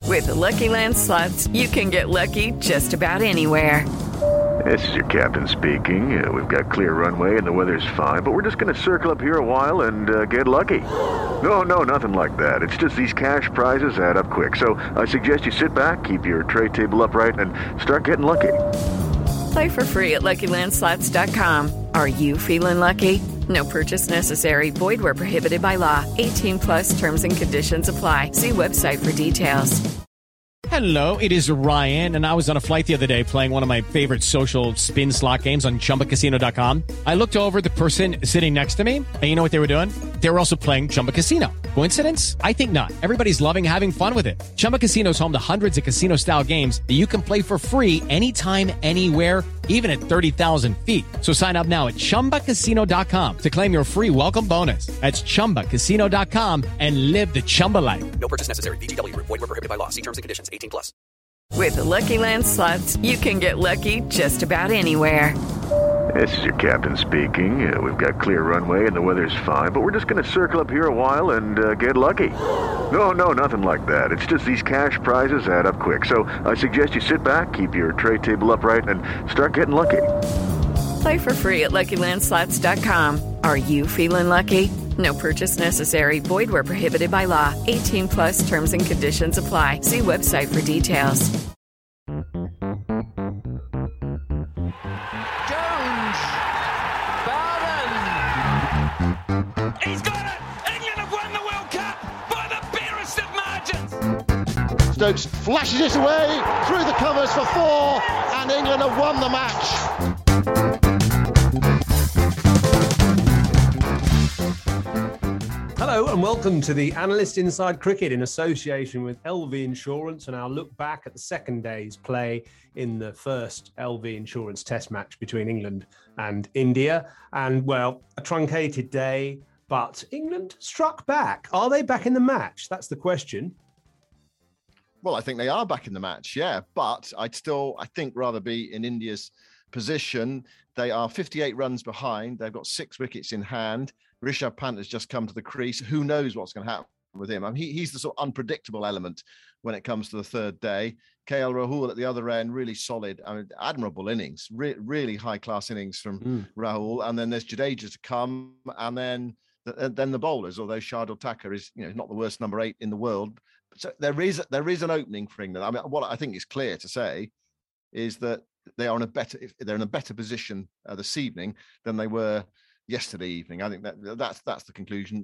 With the Lucky Land Slots, you can get lucky just about anywhere. This is your captain speaking. We've got clear runway and the weather's fine, but we're just going to circle up here a while and get lucky. No, nothing like that. It's just these cash prizes add up quick. So I suggest you sit back, keep your tray table upright, and start getting lucky. Play for free at LuckyLandSlots.com. Are you feeling lucky? No purchase necessary. Void where prohibited by law. 18 plus terms and conditions apply. See website for details. Hello, it is Ryan, and I was on a flight the other day playing one of my favorite social spin slot games on ChumbaCasino.com. I looked over the person sitting next to me, and you know what they were doing? They were also playing Chumba Casino. Coincidence? I think not. Everybody's loving having fun with it. Chumba Casino is home to hundreds of casino-style games that you can play for free anytime, anywhere, even at 30,000 feet. So sign up now at ChumbaCasino.com to claim your free welcome bonus. That's ChumbaCasino.com and live the Chumba life. No purchase necessary. VGW. Void where prohibited by law. See terms and conditions. 18 plus. With the Lucky Land Slots, you can get lucky just about anywhere. This is your captain speaking. We've got clear runway and the weather's fine, but we're just going to circle up here a while and get lucky. No, nothing like that. It's just these cash prizes add up quick. So I suggest you sit back, keep your tray table upright, and start getting lucky. Play for free at LuckyLandSlots.com. Are you feeling lucky? No purchase necessary. Void where prohibited by law. 18 plus terms and conditions apply. See website for details. Jones. Barden. He's got it. England have won the World Cup by the barest of margins. Stokes flashes it away through the covers for 4, and England have won the match. Hello and welcome to the Analyst Inside Cricket in association with LV Insurance and our look back at the second day's play in the first LV Insurance test match between England and India. And well, a truncated day, but England struck back. Are they back in the match? That's the question. Well, I think they are back in the match, yeah. But I think, rather be in India's position. They are 58 runs behind. They've got 6 wickets in hand. Rishabh Pant has just come to the crease. Who knows what's going to happen with him? I mean, he's the sort of unpredictable element when it comes to the third day. KL Rahul at the other end, really solid. I mean, admirable innings, really high-class innings from Rahul. And then there's Jadeja to come, and then the bowlers. Although Shardul Thakur is, not the worst number 8 in the world, so there is an opening for England. I mean, what I think is clear to say is that they're in a better position this evening than they were yesterday evening. I think that's the conclusion.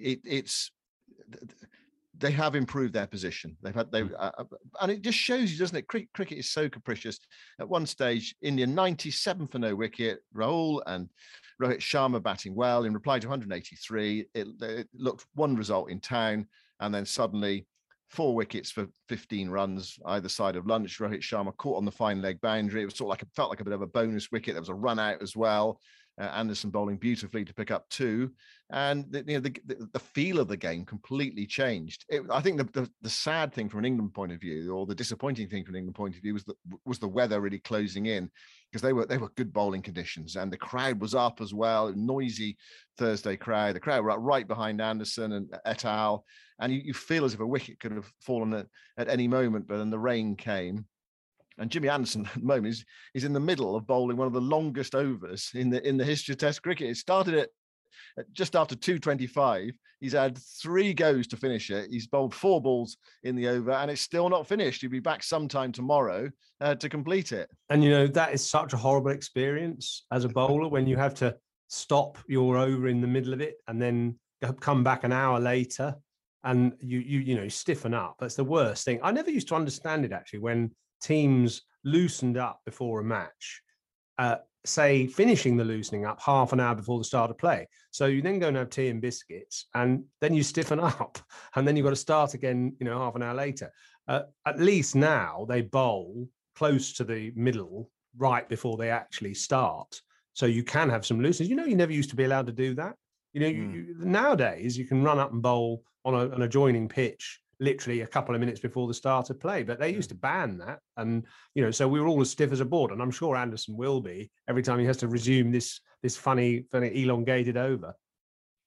They have improved their position. And it just shows you, doesn't it? Cricket is so capricious. At one stage, India 97 for no wicket. Rahul and Rohit Sharma batting well. In reply to 183, it looked one result in town, and then suddenly 4 wickets for 15 runs either side of lunch. Rohit Sharma caught on the fine leg boundary. It was felt like a bit of a bonus wicket. There was a run out as well. Anderson bowling beautifully to pick up 2, and the feel of the game completely changed. I think the sad thing from an England point of view, or the disappointing thing from an England point of view, was the weather really closing in, because they were good bowling conditions, and the crowd was up as well. A noisy Thursday crowd. The crowd were up right behind Anderson and et al. And you feel as if a wicket could have fallen at any moment, but then the rain came. And Jimmy Anderson at the moment is in the middle of bowling one of the longest overs in the history of Test cricket. It started at just after 2:25. He's had 3 goes to finish it. He's bowled 4 balls in the over, and it's still not finished. He'll be back sometime tomorrow to complete it. And that is such a horrible experience as a bowler, when you have to stop your over in the middle of it and then come back an hour later, and you stiffen up. That's the worst thing. I never used to understand it, actually, when teams loosened up before a match, say finishing the loosening up half an hour before the start of play. So you then go and have tea and biscuits, and then you stiffen up, and then you've got to start again, half an hour later. At least now they bowl close to the middle right before they actually start. So you can have some looseness. You never used to be allowed to do that. Nowadays you can run up and bowl on an adjoining pitch literally a couple of minutes before the start of play, but they used to ban that. And, so we were all as stiff as a board, and I'm sure Anderson will be every time he has to resume this funny elongated over.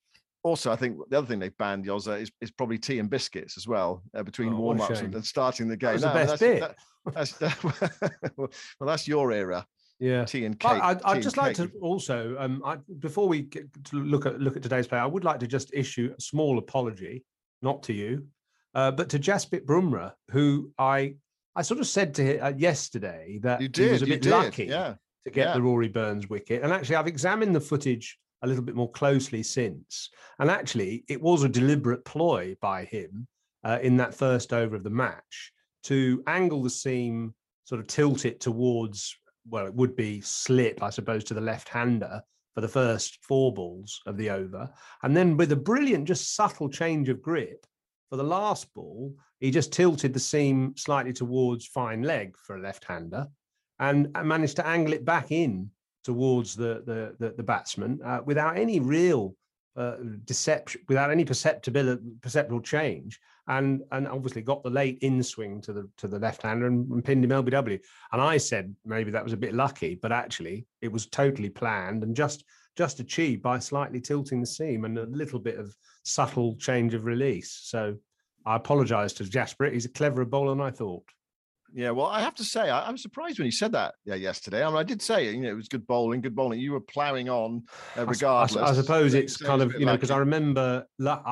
Also, I think the other thing they've banned, Yozza, is probably tea and biscuits as well between warm-ups and starting the game. That was the best bit. Well, that's your era. Yeah, tea and cake. I'd just like to also, before we get to look at today's play, I would like to just issue a small apology, not to you, but to Jasprit Bumrah, who I sort of said to him yesterday that he was a bit lucky to get the Rory Burns wicket. And actually, I've examined the footage a little bit more closely since. And actually, it was a deliberate ploy by him in that first over of the match to angle the seam, sort of tilt it towards, well, it would be slip, I suppose, to the left-hander for the first 4 balls of the over. And then with a brilliant, just subtle change of grip for the last ball, he just tilted the seam slightly towards fine leg for a left-hander and managed to angle it back in towards the batsman without any real deception, without any perceptible change, and obviously got the late in swing to the left-hander and pinned him LBW. And I said maybe that was a bit lucky, but actually it was totally planned and just achieved by slightly tilting the seam and a little bit of subtle change of release. So I apologise to Jasprit. He's a cleverer bowler than I thought. Yeah, well, I have to say, I'm surprised when he said that yesterday. I mean, I did say, it was good bowling. You were ploughing on regardless. I suppose it's kind of, because I remember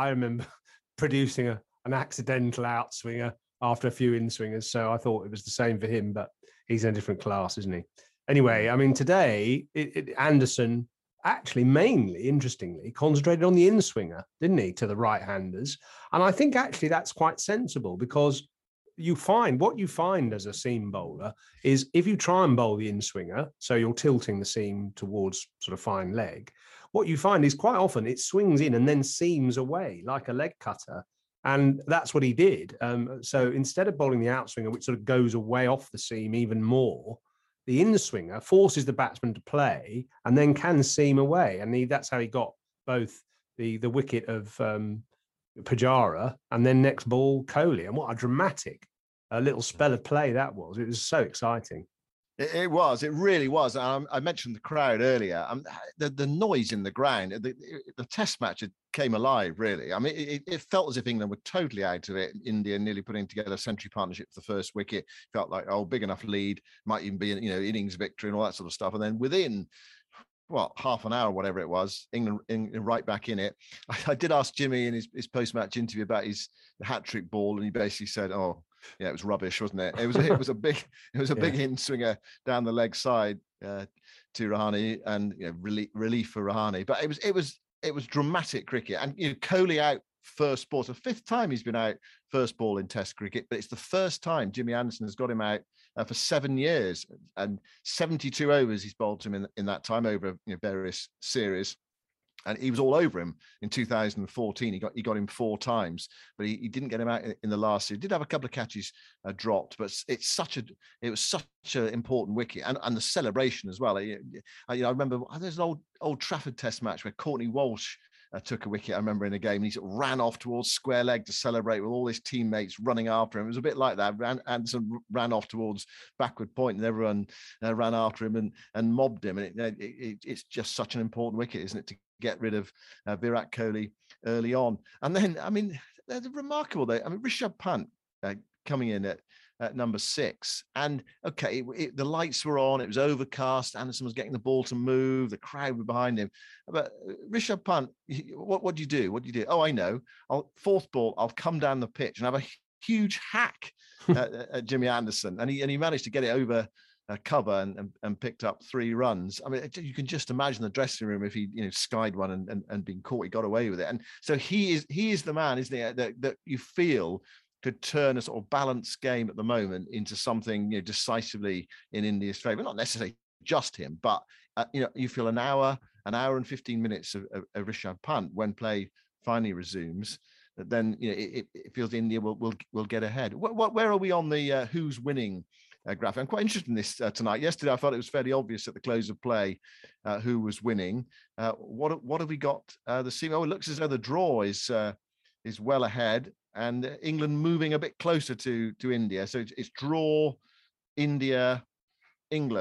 producing an accidental outswinger after a few in-swingers. So I thought it was the same for him, but he's in a different class, isn't he? Anyway, I mean, today, Anderson actually mainly, interestingly, concentrated on the in-swinger, didn't he, to the right-handers? And I think actually that's quite sensible because what you find as a seam bowler is if you try and bowl the in-swinger, so you're tilting the seam towards sort of fine leg, what you find is quite often it swings in and then seams away like a leg cutter. And that's what he did. So instead of bowling the outswinger, which sort of goes away off the seam even more, the in-swinger forces the batsman to play and then can seam away. And that's how he got both the wicket of Pujara and then next ball Kohli. And what a dramatic little spell of play that was. It was so exciting. It was. It really was. I mentioned the crowd earlier. The noise in the ground, the test match came alive, really. I mean, it felt as if England were totally out of it. India nearly putting together a century partnership for the first wicket. Felt like, big enough lead, might even be, innings victory and all that sort of stuff. And then within, half an hour, whatever it was, England right back in it. I did ask Jimmy in his post-match interview about his hat-trick ball, and he basically said, it was rubbish, wasn't it? It was a big in swinger down the leg side to Rahane, and relief for Rahane. But it was dramatic cricket, and Kohli out first ball. It's the 5th time he's been out first ball in Test cricket, but it's the first time Jimmy Anderson has got him out for 7 years, and 72 overs he's bowled to him in that time over various series. And he was all over him in 2014. He got him 4 times, but he didn't get him out in the last series. He did have a couple of catches dropped, but it was such an important wicket, and the celebration as well. I remember there's an old Trafford Test match where Courtney Walsh took a wicket, I remember, in a game, and he sort of ran off towards square leg to celebrate with all his teammates running after him. It was a bit like that. Anderson ran off towards backward point, and everyone ran after him and mobbed him. And it's just such an important wicket, isn't it, to get rid of Virat Kohli early on. And then, I mean, they're remarkable. Rishabh Pant coming in at number 6, and the lights were on, it was overcast, Anderson was getting the ball to move, the crowd were behind him, but Rishabh Pant, what do you do? I know, 4th ball, I'll come down the pitch and have a huge hack at Jimmy Anderson, and he managed to get it over cover and picked up 3 runs. I mean, you can just imagine the dressing room if he skied one and been caught. He got away with it, and so he is the man, isn't he, that you feel could turn a sort of balanced game at the moment into something decisively in India's favour. Not necessarily just him, but you feel an hour and 15 minutes of Rishabh Pant when play finally resumes, then it feels India will get ahead. Where are we on the who's winning graph? I'm quite interested in this tonight. Yesterday, I thought it was fairly obvious at the close of play who was winning. What have we got? The seam. It looks as though the draw is well ahead, and England moving a bit closer to India. So it's draw, India, England.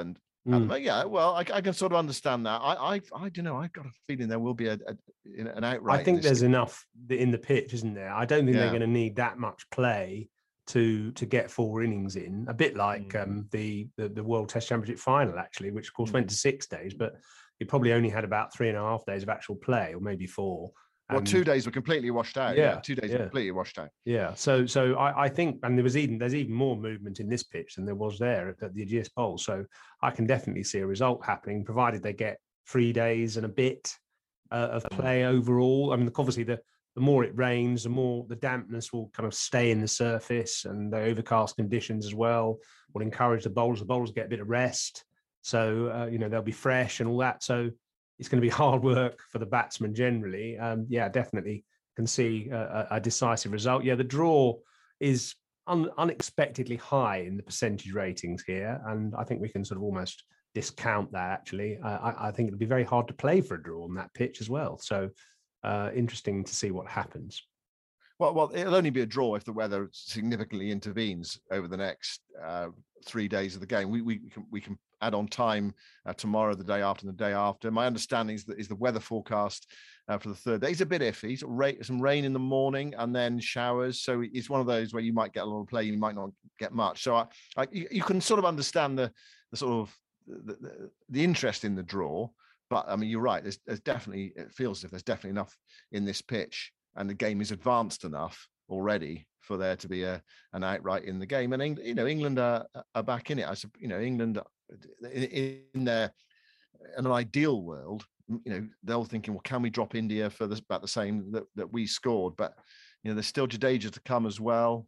Yeah, well, I can sort of understand that. I don't know. I've got a feeling there will be an outright. I think there's enough in the pitch, isn't there? I don't think they're Yeah. going to need that much play to get 4 innings in. A bit like the World Test Championship final, actually, which of course went to 6 days, but it probably only had about 3.5 days of actual play, or maybe 4. Well, 2 days were completely washed out. Yeah, 2 days were completely washed out. Yeah. So I think, and there's even more movement in this pitch than there was there at the Ageas Bowl. So I can definitely see a result happening, provided they get 3 days and a bit of play overall. I mean, obviously the more it rains, the more the dampness will kind of stay in the surface, and the overcast conditions as well will encourage the bowlers. The bowlers get a bit of rest, so they'll be fresh and all that. So it's going to be hard work for the batsmen generally. Definitely can see a decisive result. Yeah, the draw is unexpectedly high in the percentage ratings here, and I think we can sort of almost discount that. Actually, I think it'll be very hard to play for a draw on that pitch as well. So interesting to see what happens. Well, it'll only be a draw if the weather significantly intervenes over the next 3 days of the game. We can add on time tomorrow, the day after, and the day after. My understanding is the weather forecast for the third day is a bit iffy. Some rain in the morning and then showers. So it's one of those where you might get a lot of play, you might not get much. So you can sort of understand the sort of the interest in the draw. But I mean, you're right. There's definitely, it feels as if there's definitely enough in this pitch, and the game is advanced enough already for there to be an outright in the game. And England are back in it. England in an ideal world, they're thinking, well, can we drop India for about the same that we scored? But there's still Jadeja to come as well,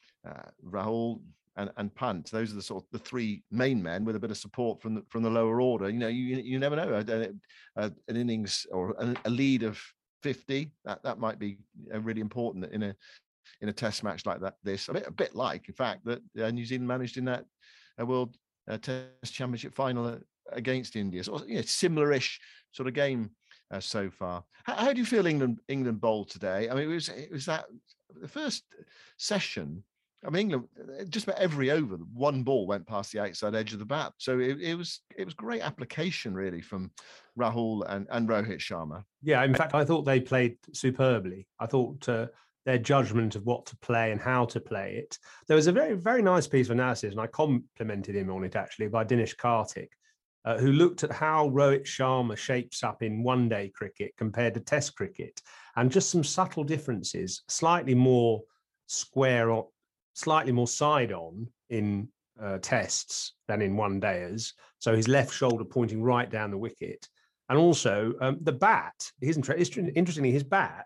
Rahul and Pant. Those are the 3 main men with a bit of support from the lower order. You never know. An innings or a lead of 50 that might be really important in a test match like that. A bit like, in fact, that New Zealand managed in that World Test Championship final against India. So similar-ish sort of game so far. How do you feel England bowled today? I mean, it was that the first session. I mean, England, just about every over, one ball went past the outside edge of the bat. So it was great application, really, from Rahul and Rohit Sharma. Yeah, in fact, I thought they played superbly. I thought their judgment of what to play and how to play it. There was a very, very nice piece of analysis, and I complimented him on it, actually, by Dinesh Karthik, who looked at how Rohit Sharma shapes up in one-day cricket compared to Test cricket, and just some subtle differences, slightly more square on, slightly more side on in tests than in one dayers. So his left shoulder pointing right down the wicket. And also the bat, interestingly, his bat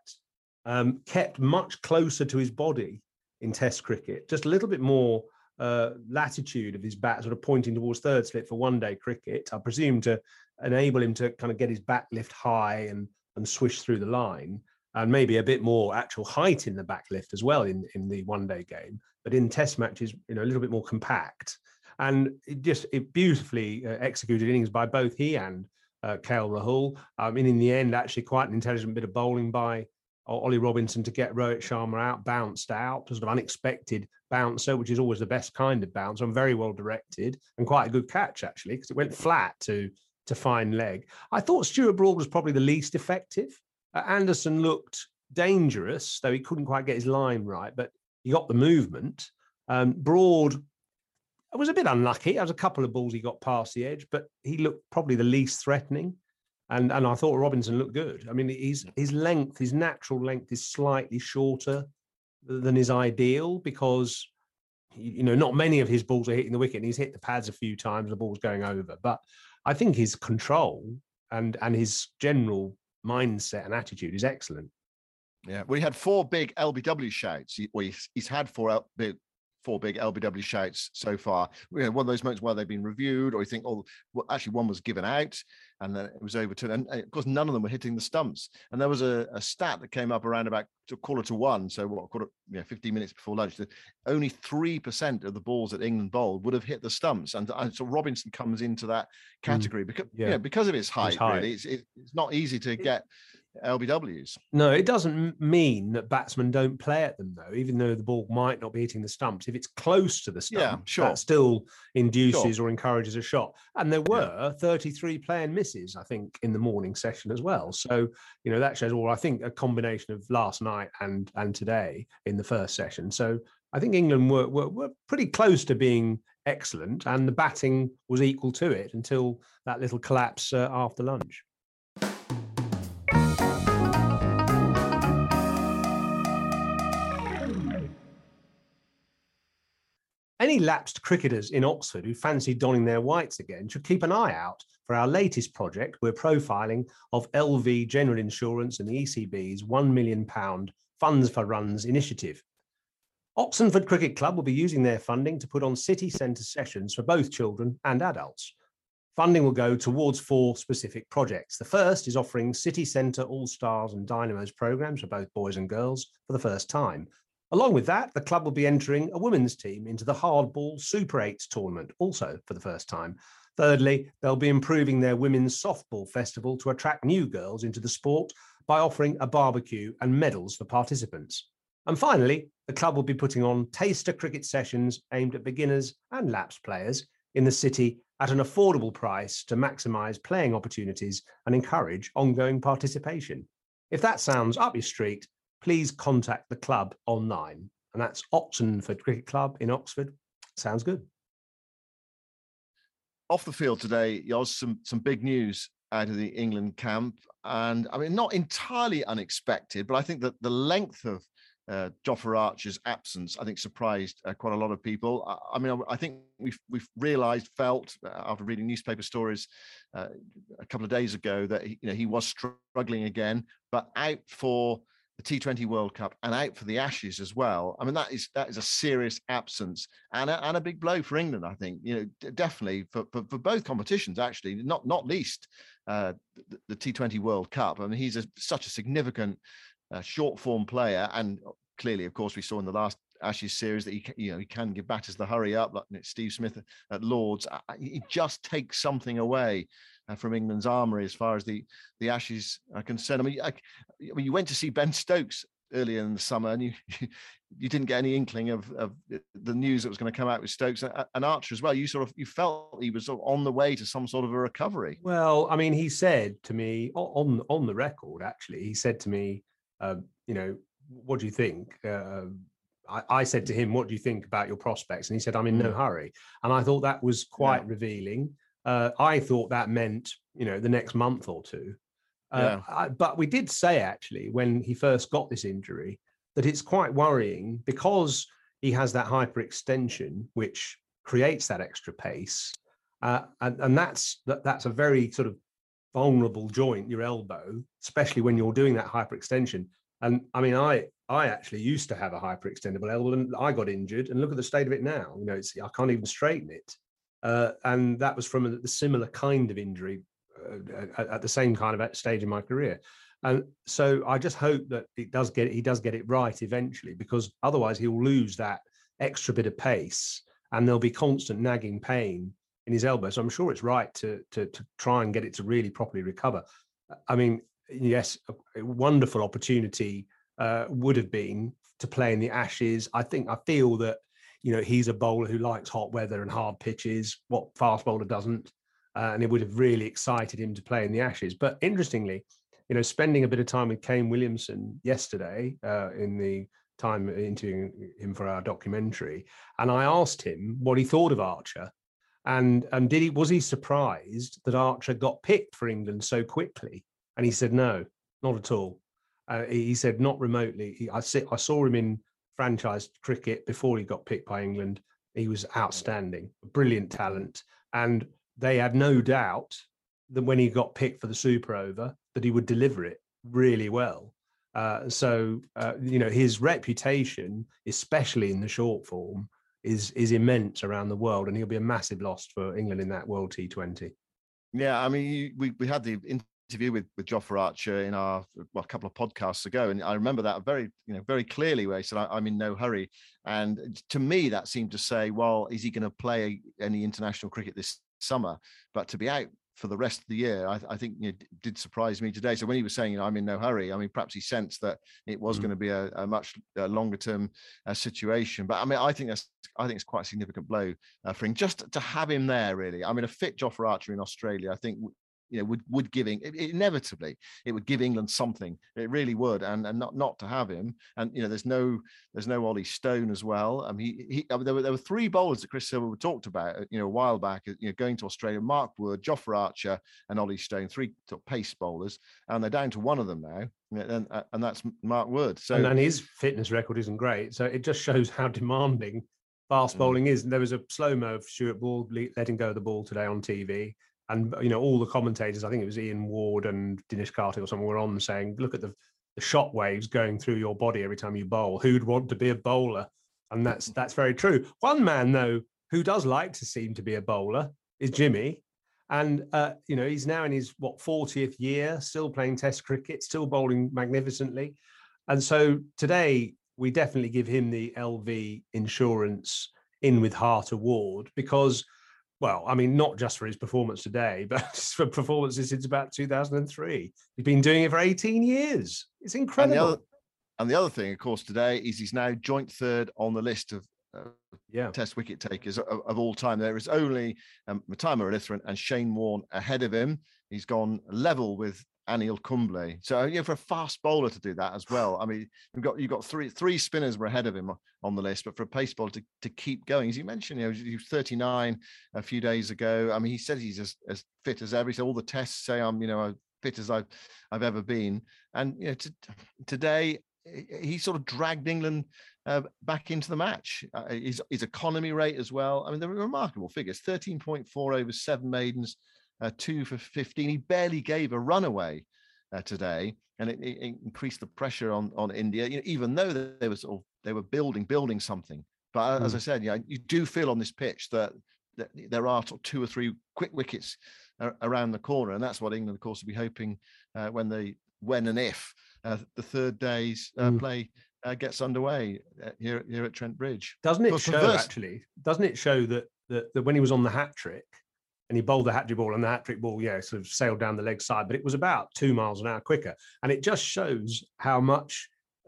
kept much closer to his body in Test cricket, just a little bit more latitude of his bat sort of pointing towards third slip for one day cricket, I presume to enable him to kind of get his back lift high and swish through the line, and maybe a bit more actual height in the back lift as well in the one day game. But in Test matches, a little bit more compact. And it beautifully executed innings by both he and KL Rahul. In the end, actually quite an intelligent bit of bowling by Ollie Robinson to get Rohit Sharma out, bounced out, sort of unexpected bouncer, which is always the best kind of bounce, and very well directed, and quite a good catch, actually, because it went flat to fine leg. I thought Stuart Broad was probably the least effective. Anderson looked dangerous, though he couldn't quite get his line right, but he got the movement. Broad was a bit unlucky. There was a couple of balls he got past the edge, but he looked probably the least threatening. And I thought Robinson looked good. I mean, his length, his natural length is slightly shorter than his ideal, because, not many of his balls are hitting the wicket. And he's hit the pads a few times, the ball's going over. But I think his control and his general mindset and attitude is excellent. Yeah, we had 4 big LBW shouts. He's had 4 big LBW shouts so far. One of those moments where they've been reviewed, or you think, actually one was given out and then it was overturned. And of course, none of them were hitting the stumps. And there was a stat that came up around about 1:45. So 15 minutes before lunch, that only 3% of the balls that England bowled would have hit the stumps. And so Robinson comes into that category because of his height. Really, it's not easy to get LBWs. No, it doesn't mean that batsmen don't play at them, though, even though the ball might not be hitting the stumps. If it's close to the stump, that still induces or encourages a shot. And there were 33 play and misses, I think, in the morning session as well. So, that shows I think, a combination of last night and today in the first session. So I think England were pretty close to being excellent, and the batting was equal to it until that little collapse after lunch. Any lapsed cricketers in Oxford who fancy donning their whites again should keep an eye out for our latest project. We're profiling of LV General Insurance and the ECB's £1 million Funds for Runs initiative. Oxenford Cricket Club will be using their funding to put on city centre sessions for both children and adults. Funding will go towards 4 specific projects. The first is offering city centre All-Stars and Dynamos programmes for both boys and girls for the first time. Along with that, the club will be entering a women's team into the Hardball Super 8s tournament, also for the first time. Thirdly, they'll be improving their women's softball festival to attract new girls into the sport by offering a barbecue and medals for participants. And finally, the club will be putting on taster cricket sessions aimed at beginners and lapsed players in the city at an affordable price to maximise playing opportunities and encourage ongoing participation. If that sounds up your street, please contact the club online. And that's Oxenford Cricket Club in Oxford. Sounds good. Off the field today, Yoz, some big news out of the England camp. And I mean, not entirely unexpected, but I think that the length of Jofra Archer's absence, I think, surprised quite a lot of people. I think we've realised, felt after reading newspaper stories a couple of days ago that he was struggling again, but out for the T20 World Cup and out for the Ashes as well. I mean, that is a serious absence and a big blow for England. I think definitely for both competitions, actually, not least the T20 World Cup. I mean, he's such a significant short form player, and clearly, of course, we saw in the last Ashes series that he can give batters the hurry up, like Steve Smith at Lords. He just takes something away from England's armoury as far as the Ashes are concerned. I mean, you went to see Ben Stokes earlier in the summer, and you didn't get any inkling of the news that was going to come out with Stokes and Archer as well. You felt he was on the way to some sort of a recovery. Well, I mean, he said to me on the record, actually, he said to me, what do you think? I said to him, what do you think about your prospects? And he said, I'm in no hurry. And I thought that was quite revealing. I thought that meant, the next month or two. But we did say, actually, when he first got this injury, that it's quite worrying because he has that hyperextension, which creates that extra pace. And that's a very sort of vulnerable joint, your elbow, especially when you're doing that hyperextension. And I mean, I actually used to have a hyperextendable elbow, and I got injured, and look at the state of it now. I can't even straighten it. And that was from a similar kind of injury at the same kind of stage in my career. And so I just hope that he does get it right eventually, because otherwise he'll lose that extra bit of pace and there'll be constant nagging pain in his elbow. So I'm sure it's right to try and get it to really properly recover. I mean, yes, a wonderful opportunity would have been to play in the Ashes. I feel that, he's a bowler who likes hot weather and hard pitches, what fast bowler doesn't. And it would have really excited him to play in the Ashes. But interestingly, spending a bit of time with Kane Williamson yesterday in the time interviewing him for our documentary, and I asked him what he thought of Archer, and was he surprised that Archer got picked for England so quickly? And he said, no, not at all. He said, not remotely. I saw him in franchise cricket before he got picked by England. He was outstanding, brilliant talent. And they had no doubt that when he got picked for the Super Over, that he would deliver it really well. So his reputation, especially in the short form, is immense around the world, and he'll be a massive loss for England in that World T20. Yeah, I mean, we had the interview with Jofra Archer in a couple of podcasts ago, and I remember that very clearly, where he said, I'm in no hurry. And to me, that seemed to say, well, is he going to play any international cricket this summer? But to be out for the rest of the year, I think did surprise me today. So when he was saying, I'm in no hurry, I mean, perhaps he sensed that it was going to be a much longer term situation. But I mean, I think it's quite a significant blow for him just to have him there. Really, I mean, a fit Jofra Archer in Australia, I think would give inevitably it would give England something. It really would, and not to have him. And there's no Ollie Stone as well. There were three bowlers that Chris Silver talked about a while back. Going to Australia: Mark Wood, Jofra Archer, and Ollie Stone. Three pace bowlers, and they're down to one of them now, and that's Mark Wood. So and his fitness record isn't great. So it just shows how demanding fast bowling is. And there was a slow-mo of Stuart Broad letting go of the ball today on TV. And, all the commentators, I think it was Ian Ward and Dinesh Karthik or someone, were on saying, look at the shock waves going through your body every time you bowl. Who'd want to be a bowler? And that's very true. One man, though, who does like to seem to be a bowler is Jimmy. And, he's now in his, 40th year, still playing Test cricket, still bowling magnificently. And so today, we definitely give him the LV Insurance In With Heart award because... Well, I mean, not just for his performance today, but for performances since about 2003. He's been doing it for 18 years. It's incredible. And the other thing, of course, today is he's now joint third on the list of Test wicket takers of all time. There is only Matai Muralitharan and Shane Warne ahead of him. He's gone level with Anil Kumble. So for a fast bowler to do that as well. I mean, you've got three spinners were ahead of him on the list, but for a pace bowler to keep going, as you mentioned, he was 39 a few days ago. I mean, he says he's as fit as ever. He said all the tests say I'm as fit as I've ever been. And today he sort of dragged England back into the match. His economy rate as well. I mean, they're remarkable figures: 13.4 over 7 maidens. 2 for 15. He barely gave a run away today, and it increased the pressure on India. Even though they were building something. But as I said, you do feel on this pitch that there are 2 or 3 quick wickets around the corner, and that's what England, of course, will be hoping when and if the third day's play gets underway here at Trent Bridge. Doesn't it show that when he was on the hat trick? And he bowled the hat-trick ball, and the hat-trick ball, sort of sailed down the leg side, but it was about 2 miles an hour quicker. And it just shows how much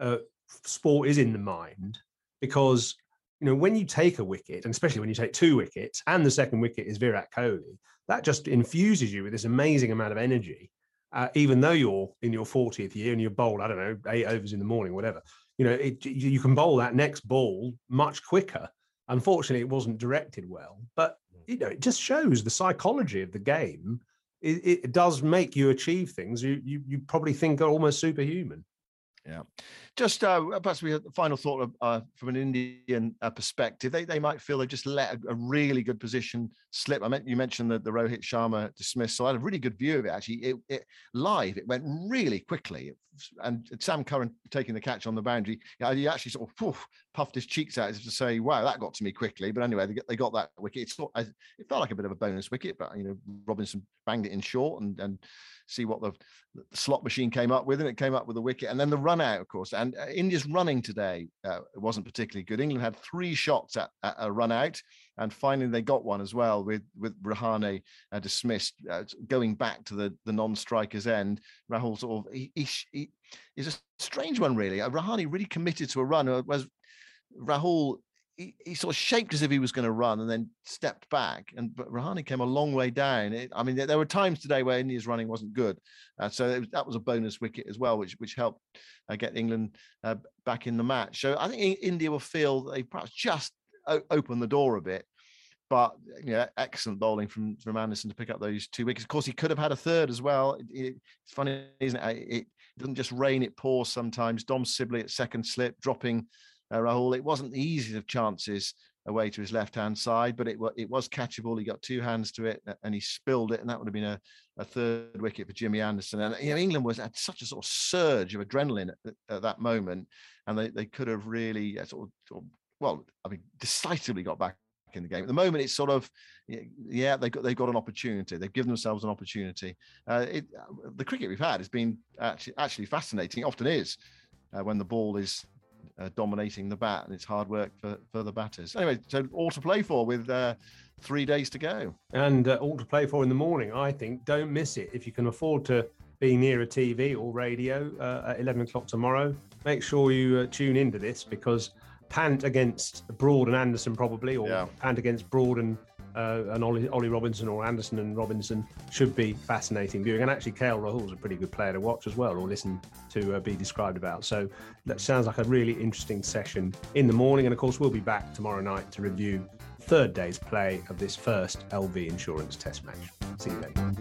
sport is in the mind, because, when you take a wicket, and especially when you take 2 wickets, and the second wicket is Virat Kohli, that just infuses you with this amazing amount of energy, even though you're in your 40th year and you bowl, 8 overs in the morning, whatever. You can bowl that next ball much quicker. Unfortunately, it wasn't directed well, but it just shows the psychology of the game. It does make you achieve things you probably think are almost superhuman. Yeah. Just perhaps we had the final thought from an Indian perspective. They might feel they just let a really good position slip. You mentioned the Rohit Sharma dismissal. I had a really good view of it, actually. It live, it went really quickly. And Sam Curran taking the catch on the boundary, he actually sort of puffed his cheeks out as if to say, wow, that got to me quickly. But anyway, they got that wicket. It felt like a bit of a bonus wicket, but Robinson banged it in short and see what the slot machine came up with, and it came up with a wicket. And then the run out, of course. And India's running today wasn't particularly good. England had 3 shots at a run out, and finally they got one as well with Rahane dismissed, going back to the non-striker's end. Rahul sort of he is a strange one, really. Rahane really committed to a run, whereas Rahul he sort of shaped as if he was going to run and then stepped back. But Rahane came a long way down. There were times today where India's running wasn't good. So that was a bonus wicket as well, which helped get England back in the match. So I think India will feel they perhaps just open the door a bit. But excellent bowling from Anderson to pick up those 2 wickets. Of course, he could have had a third as well. It's funny, isn't it? It doesn't just rain, it pours sometimes. Dom Sibley at second slip, dropping Rahul. It wasn't the easiest of chances away to his left-hand side, but it was catchable. He got 2 hands to it and he spilled it, and that would have been a third wicket for Jimmy Anderson. And England was at such a sort of surge of adrenaline at that moment, and they could have really decisively got back in the game. At the moment, it's sort of, they've got an opportunity. They've given themselves an opportunity. The cricket we've had has been actually fascinating. It often is when the ball is dominating the bat, and it's hard work for the batters. Anyway, so all to play for with 3 days to go. And all to play for in the morning, I think. Don't miss it. If you can afford to be near a TV or radio at 11 o'clock tomorrow, make sure you tune into this, because Pant against Broad and Anderson probably, or Pant against Broad and Ollie Robinson, or Anderson and Robinson, should be fascinating viewing. And actually, KL Rahul's a pretty good player to watch as well, or listen to be described about. So that sounds like a really interesting session in the morning. And of course, we'll be back tomorrow night to review third day's play of this first LV Insurance Test match. See you then.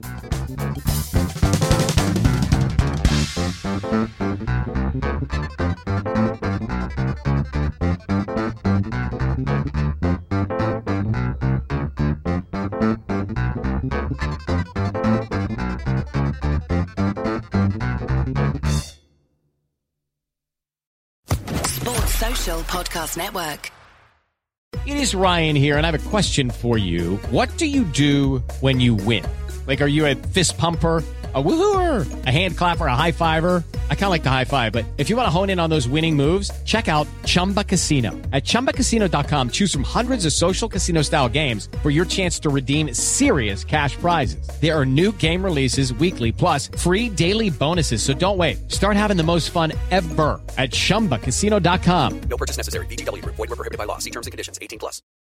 Sports Social Podcast Network. It is Ryan here, and I have a question for you. What do you do when you win? Like, are you a fist pumper, a woohooer, a hand clapper, a high fiver? I kind of like the high five, but if you want to hone in on those winning moves, check out Chumba Casino. At ChumbaCasino.com, choose from hundreds of social casino style games for your chance to redeem serious cash prizes. There are new game releases weekly, plus free daily bonuses. So don't wait. Start having the most fun ever at ChumbaCasino.com. No purchase necessary. VGW Group. Void where prohibited by law. See terms and conditions. 18+.